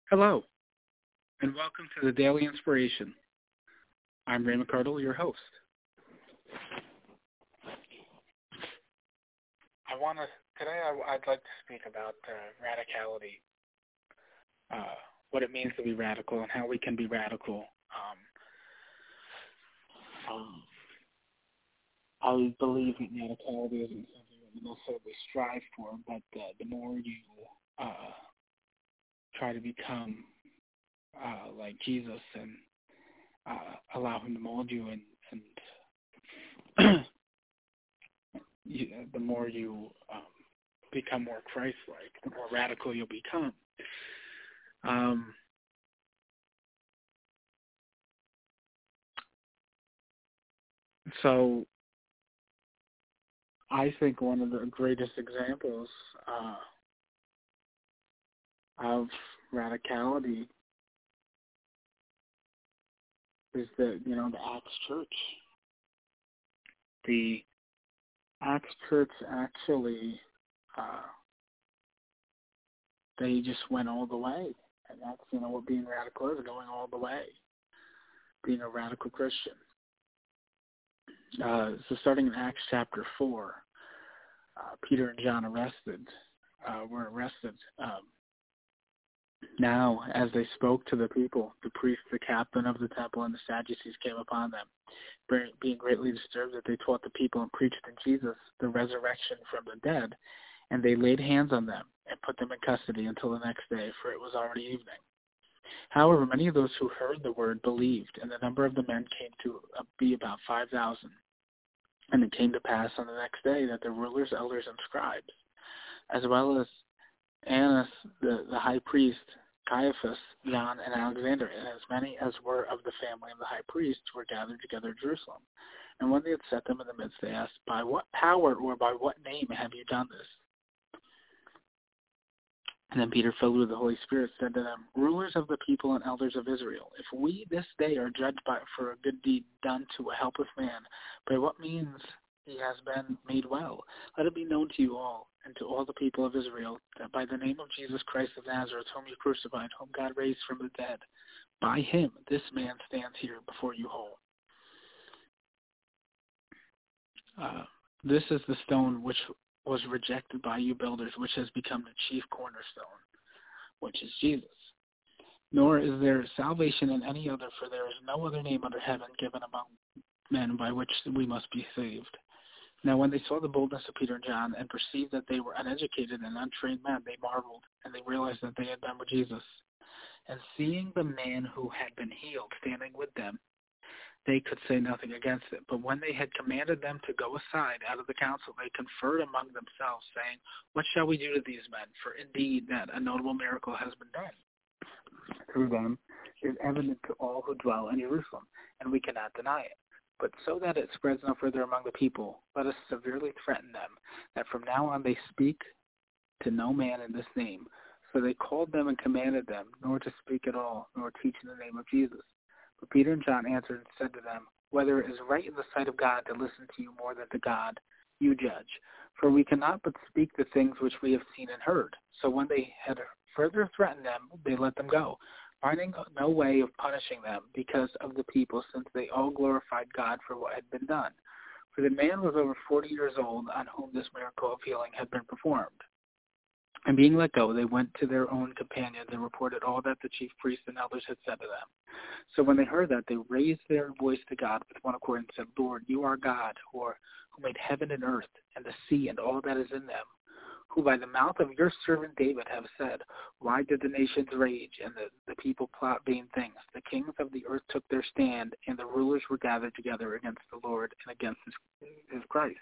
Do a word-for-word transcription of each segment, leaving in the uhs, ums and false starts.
Hello, and welcome to the Daily Inspiration. I'm Ray McCardle, your host. I want to today. I, I'd like to speak about uh, radicality, uh, what it means to be radical, and how we can be radical. Um, um, I believe that radicality isn't something that we necessarily strive for, but uh, the more you uh, try to become uh, like Jesus and uh, allow Him to mold you, and, and you, the more you um, become more Christ-like, the more radical you'll become. Um, so I think one of the greatest examples uh, of radicality is the, you know, the Acts Church. The Acts Church actually, uh, they just went all the way. And that's, you know, what being radical is, going all the way. Being a radical Christian. Uh, so starting in Acts chapter four, uh, Peter and John arrested, uh, were arrested. Um, now, as they spoke to the people, the priest, the captain of the temple, and the Sadducees came upon them, being greatly disturbed that they taught the people and preached in Jesus the resurrection from the dead, and they laid hands on them and put them in custody until the next day, for it was already evening. However, many of those who heard the word believed, and the number of the men came to be about five thousand. And it came to pass on the next day that the rulers, elders, and scribes, as well as Annas, the, the high priest, Caiaphas, John, and Alexander, and as many as were of the family of the high priest, were gathered together in Jerusalem. And when they had set them in the midst, they asked, "By what power or by what name have you done this?" And then Peter, filled with the Holy Spirit, said to them, "Rulers of the people and elders of Israel, if we this day are judged by, for a good deed done to a helpless man, by what means he has been made well, let it be known to you all and to all the people of Israel that by the name of Jesus Christ of Nazareth, whom you crucified, whom God raised from the dead, by him this man stands here before you whole. Uh, this is the stone which was rejected by you builders, which has become the chief cornerstone, which is Jesus. Nor is there salvation in any other, for there is no other name under heaven given among men by which we must be saved." Now when they saw the boldness of Peter and John and perceived that they were uneducated and untrained men, they marveled, and they realized that they had been with Jesus. And seeing the man who had been healed standing with them, they could say nothing against it. But when they had commanded them to go aside out of the council, they conferred among themselves, saying, "What shall we do to these men? For indeed that a notable miracle has been done through them is evident to all who dwell in Jerusalem, and we cannot deny it. But so that it spreads no further among the people, let us severely threaten them, that from now on they speak to no man in this name." So they called them and commanded them, nor to speak at all, nor teach in the name of Jesus. But Peter and John answered and said to them, "Whether it is right in the sight of God to listen to you more than to God, you judge. For we cannot but speak the things which we have seen and heard." So when they had further threatened them, they let them go, finding no way of punishing them because of the people, since they all glorified God for what had been done. For the man was over forty years old on whom this miracle of healing had been performed. And being let go, they went to their own companions and reported all that the chief priests and elders had said to them. So when they heard that, they raised their voice to God with one accord and said, "Lord, you are God, who, are, who made heaven and earth and the sea and all that is in them, who by the mouth of your servant David have said, why did the nations rage and the, the people plot vain things? The kings of the earth took their stand, and the rulers were gathered together against the Lord and against his, his Christ.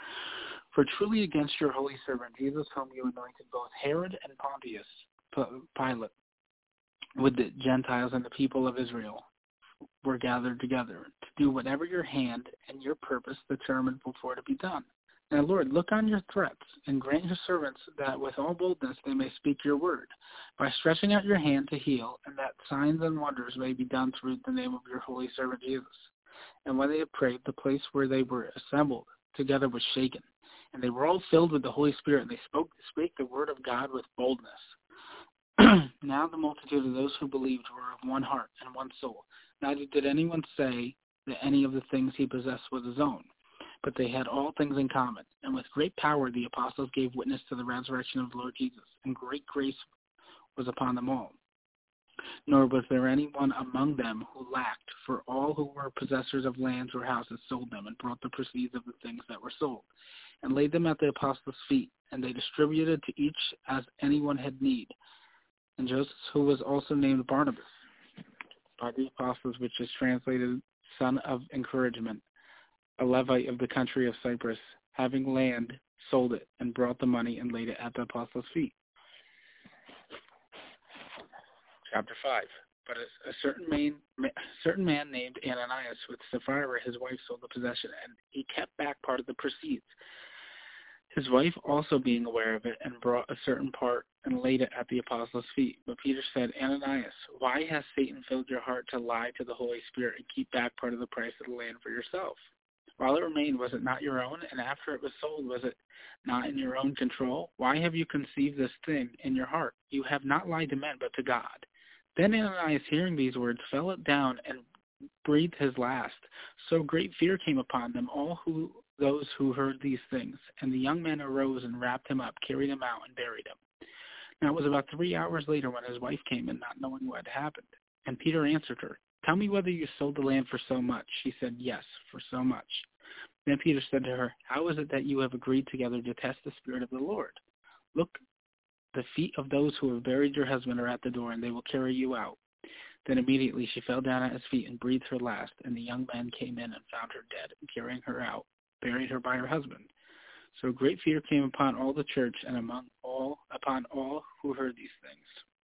For truly against your holy servant Jesus, whom you anointed, both Herod and Pontius Pilate, with the Gentiles and the people of Israel, were gathered together to do whatever your hand and your purpose determined before to be done. Now, Lord, look on your threats and grant your servants that with all boldness they may speak your word, by stretching out your hand to heal, and that signs and wonders may be done through the name of your holy servant Jesus." And when they had prayed, the place where they were assembled together was shaken, and they were all filled with the Holy Spirit, and they spoke spake the word of God with boldness. Now the multitude of those who believed were of one heart and one soul. Neither did anyone say that any of the things he possessed was his own, but they had all things in common. And with great power the apostles gave witness to the resurrection of the Lord Jesus, and great grace was upon them all. Nor was there anyone among them who lacked, for all who were possessors of lands or houses sold them and brought the proceeds of the things that were sold, and laid them at the apostles' feet, and they distributed to each as anyone had need. And Joseph, who was also named Barnabas, by the apostles, which is translated son of encouragement, a Levite of the country of Cyprus, having land, sold it, and brought the money and laid it at the apostles' feet. Chapter five. But a, a certain man, certain man named Ananias with Sapphira, his wife, sold the possession, and he kept back part of the proceeds. His wife also being aware of it, and brought a certain part and laid it at the apostles' feet. But Peter said, Ananias, why has Satan filled your heart to lie to the Holy Spirit and keep back part of the price of the land for yourself? While it remained, was it not your own? And after it was sold, was it not in your own control? Why have you conceived this thing in your heart? You have not lied to men, but to God. Then Ananias, hearing these words, fell down and breathed his last. So great fear came upon them all who those who heard these things. And the young men arose and wrapped him up, carried him out, and buried him. Now it was about three hours later when his wife came in, not knowing what had happened. And Peter answered her, Tell me whether you sold the land for so much. She said, Yes, for so much. Then Peter said to her, How is it that you have agreed together to test the Spirit of the Lord? Look, the feet of those who have buried your husband are at the door, and they will carry you out. Then immediately she fell down at his feet and breathed her last, and the young men came in and found her dead, and carrying her out, buried her by her husband. So great fear came upon all the church and among all upon all who heard these things.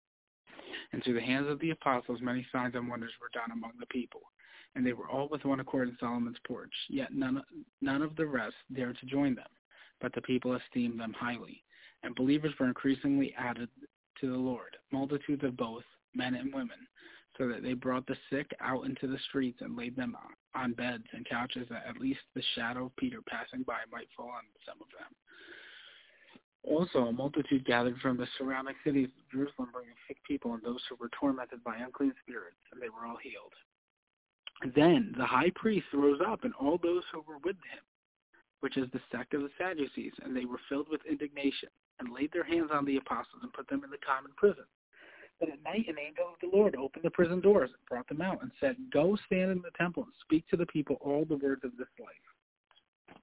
And through the hands of the apostles many signs and wonders were done among the people. And they were all with one accord in Solomon's porch. Yet none, none of the rest dared to join them, but the people esteemed them highly. And believers were increasingly added to the Lord, multitudes of both men and women, so that they brought the sick out into the streets and laid them on beds and couches, that at least the shadow of Peter passing by might fall on some of them. Also, a multitude gathered from the surrounding cities of Jerusalem, bringing sick people and those who were tormented by unclean spirits, and they were all healed. Then the high priest rose up, and all those who were with him, which is the sect of the Sadducees, and they were filled with indignation, and laid their hands on the apostles and put them in the common prison. But at night an angel of the Lord opened the prison doors and brought them out and said, Go stand in the temple and speak to the people all the words of this life.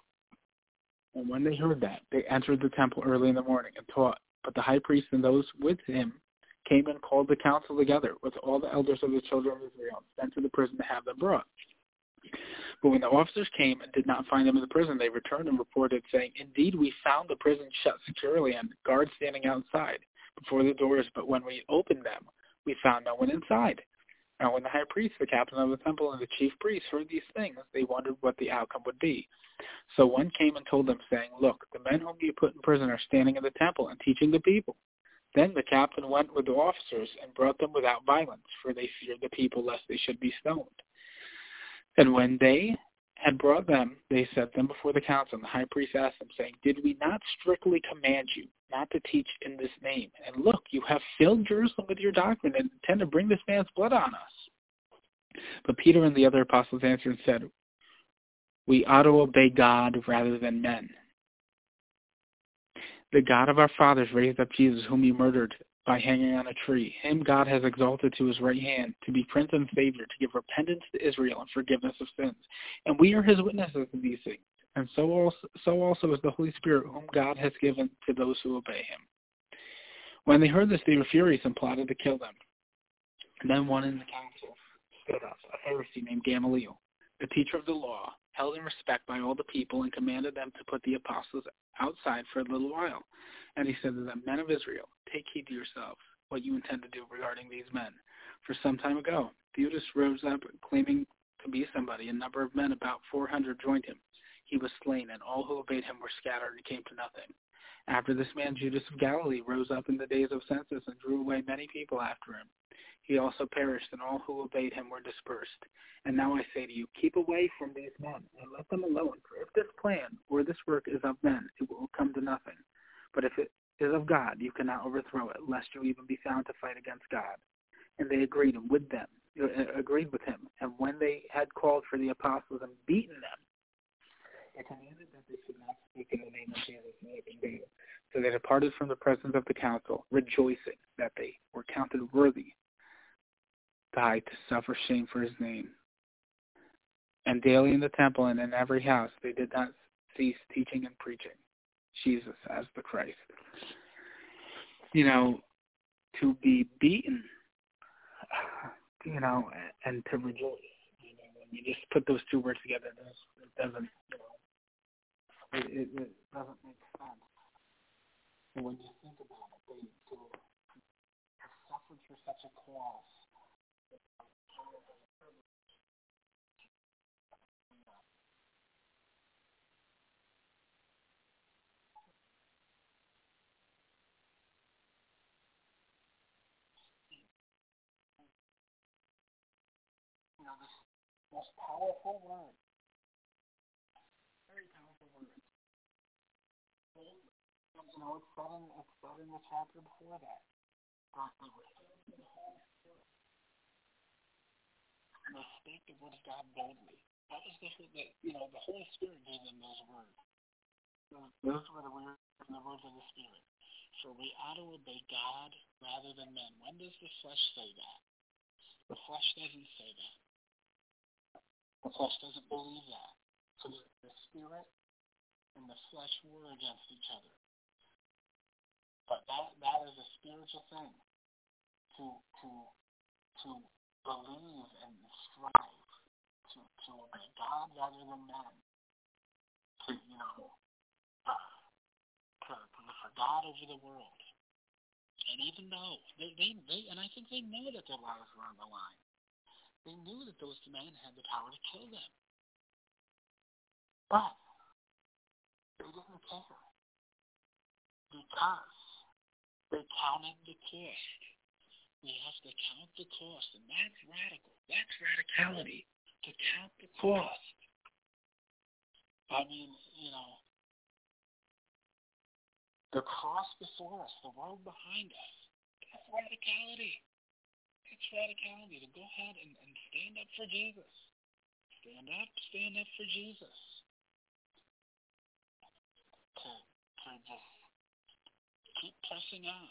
And when they heard that, they entered the temple early in the morning and taught. But the high priest and those with him came and called the council together with all the elders of the children of Israel and sent to the prison to have them brought. But when the officers came and did not find them in the prison, they returned and reported, saying, Indeed, we found the prison shut securely and guards standing outside before the doors, but when we opened them, we found no one inside. Now when the high priest, the captain of the temple, and the chief priests heard these things, they wondered what the outcome would be. So one came and told them, saying, Look, the men whom you put in prison are standing in the temple and teaching the people. Then the captain went with the officers and brought them without violence, for they feared the people lest they should be stoned. And when they had brought them, they set them before the council. And the high priest asked them, saying, Did we not strictly command you not to teach in this name? And look, you have filled Jerusalem with your doctrine and intend to bring this man's blood on us. But Peter and the other apostles answered and said, We ought to obey God rather than men. The God of our fathers raised up Jesus, whom you murdered by hanging on a tree. Him God has exalted to his right hand to be Prince and Savior, to give repentance to Israel and forgiveness of sins. And we are his witnesses of these things. And so also, so also is the Holy Spirit, whom God has given to those who obey him. When they heard this, they were furious and plotted to kill them. And then one in the council stood up, a Pharisee named Gamaliel, the teacher of the law, held in respect by all the people, and commanded them to put the apostles outside for a little while. And he said to them, Men of Israel, take heed to yourselves what you intend to do regarding these men. For some time ago, Judas rose up, claiming to be somebody. A number of men, about four hundred, joined him. He was slain, and all who obeyed him were scattered and came to nothing. After this man, Judas of Galilee, rose up in the days of census and drew away many people after him. He also perished, and all who obeyed him were dispersed. And now I say to you, keep away from these men, and let them alone. For if this plan or this work is of men, it will come to nothing. But if it is of God. You cannot overthrow it, lest you even be found to fight against God. And they agreed with them, uh, agreed with him. And when they had called for the apostles and beaten them, they commanded that they should not speak in the name of Jesus in the vain. So they departed from the presence of the council, rejoicing that they were counted worthy die to suffer shame for his name. And daily in the temple and in every house they did not cease teaching and preaching Jesus as the Christ. You know, to be beaten, you know, and to rejoice. You know, when you just put those two words together, it doesn't, you know, it, it, it doesn't make sense. And when you think about it, they, to have suffered for such a cause. You know, this most powerful word, very powerful word. You know, it's said in, it's said in the chapter before that. That they were and they spake the word of God boldly. That was the, the you know, the Holy Spirit gave them those words. Those were the words, the words of the Spirit. For we ought to obey God rather than men. When does the flesh say that? The flesh doesn't say that. The flesh doesn't believe that. So the, the Spirit and the flesh war against each other. But that that is a spiritual thing. To to to believe and strive to to obey God rather than men. To you know uh, to, to look for God over the world. And even though they, they they and I think they knew that their lives were on the line. They knew that those men had the power to kill them. But they didn't care. Because they counted the cost. We have to count the cost, and that's radical. That's radicality, to count the cost. I mean, you know, the cross before us, the world behind us, that's radicality. It's radicality to go ahead and, and stand up for Jesus. Stand up, stand up for Jesus. To, to just keep pressing on.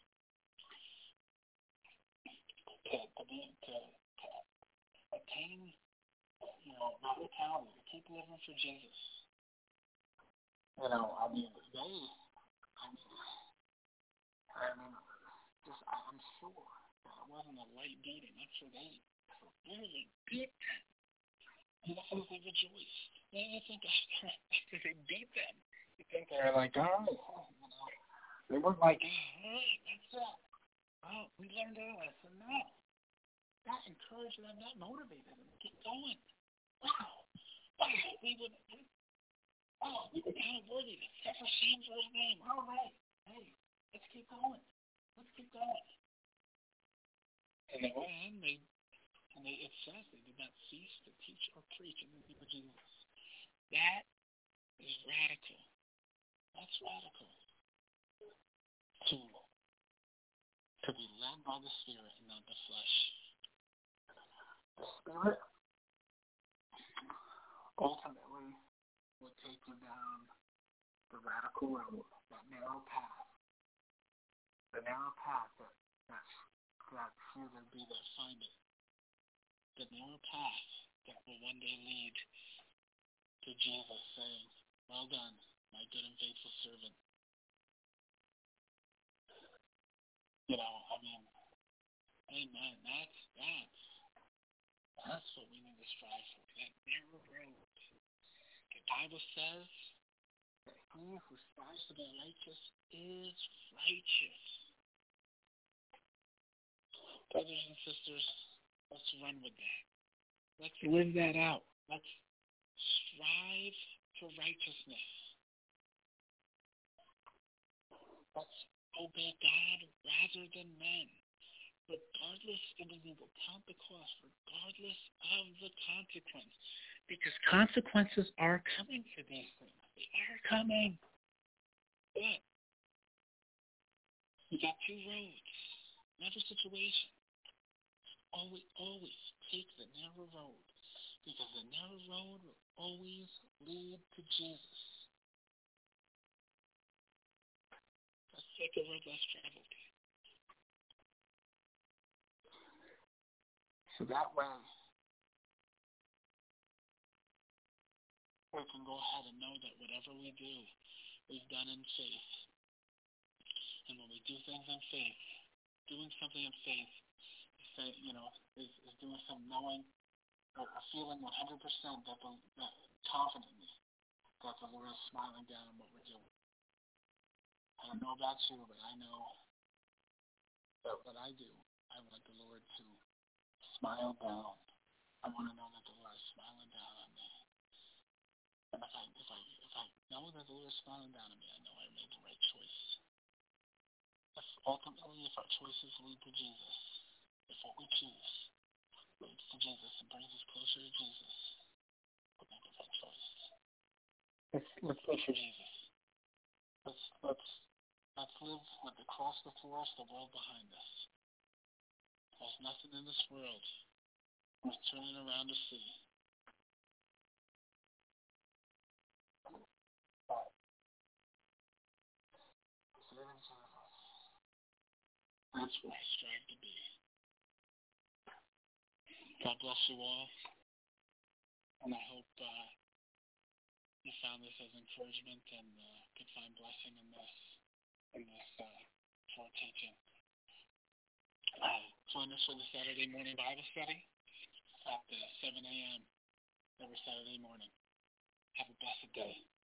To, to, be, to, to attain, you know, radicality, to keep living for Jesus. You know, I mean, they, I mean, I mean, just, I'm sure that it wasn't a light beating. I'm sure they really beat them. And that's how they rejoiced. They didn't think after, after they beat them, you think they were like, oh, you know, they weren't like, hey, that's it. Well, we learned our lesson. No. That encouraged them, that motivated them to keep going. Wow. Wow. We would, wow, we were kind of worthy to suffer shame for his name. All right. Hey, let's keep going. Let's keep going. And they went on, they, and they, it says they did not cease to teach or preach in the name of Jesus. That is radical. That's radical. To, to be led by the Spirit and not the flesh. The Spirit ultimately will take you down the radical road, that narrow path. The narrow path that, that, that few there be that find it. The narrow path that will one day lead to Jesus saying, well done, my good and faithful servant. You know, I mean, amen, that's, that's, that's what we need to strive for, that narrow road. The Bible says that he who strives to be righteous is righteous. Brothers and sisters, let's run with that. Let's live that out. Let's strive for righteousness. Let's obey God rather than men. Regardless of the evil, count the cost, regardless of the consequence. Because consequences are coming for these things. They are coming. But You got two roads, never situation. Always, always take the narrow road, because the narrow road will always lead to Jesus. Let's take the road less traveled. So that way, we can go ahead and know that whatever we do, we've done in faith. And when we do things in faith, doing something in faith, say, you know, is, is doing some knowing or feeling one hundred percent that the, that confidently that the Lord is smiling down on what we're doing. I don't know about you, but I know that what I do, I want the Lord to smile down. I want to know that the Lord is smiling down on me. And if I if I if I know that the Lord is smiling down on me, I know I made the right choice. If ultimately, if our choices lead to Jesus, if what we choose leads to Jesus and brings us closer to Jesus, we'll make the right choice. Let's let's go for Jesus. Let's let's let's live with the cross before us, the world behind us. There's nothing in this world worth turning around to see. That's where I strive to be. God bless you all, and I hope uh, you found this as encouragement and uh, could find blessing in this in this uh, short teaching. Uh, join us for the Saturday morning Bible study at uh, seven a.m. every Saturday morning. Have a blessed day.